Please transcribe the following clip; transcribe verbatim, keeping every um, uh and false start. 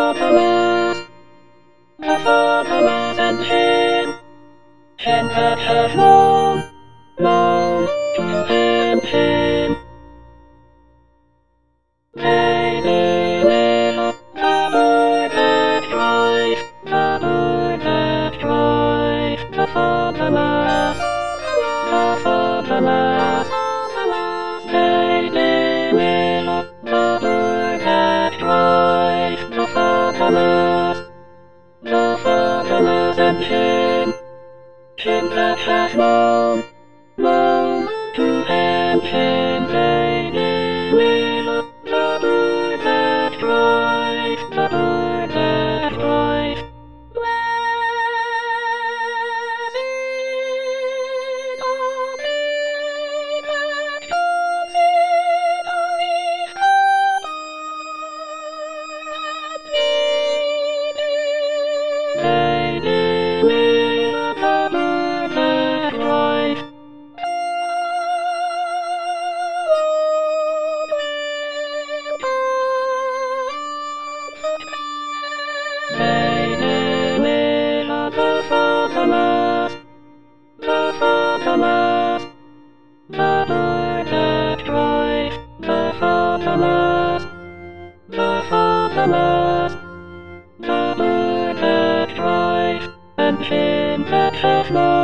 fatherless, the fatherless and him, him that has known, known, him, him. Baby little, the boy that cries, the boy that cries, the fatherless, the fatherless, baby little, the boy that cries, the fatherless, the fatherless and him, him that has known, known, to him, him, baby little, the boy that cries, the boy that cries. Blessed are they that comes in the leaf of and baby little, the boy that cries. Baby little, the fatherless, the fatherless, the boy that cries, the fatherless, the fatherless, the boy that cries, and him that has known.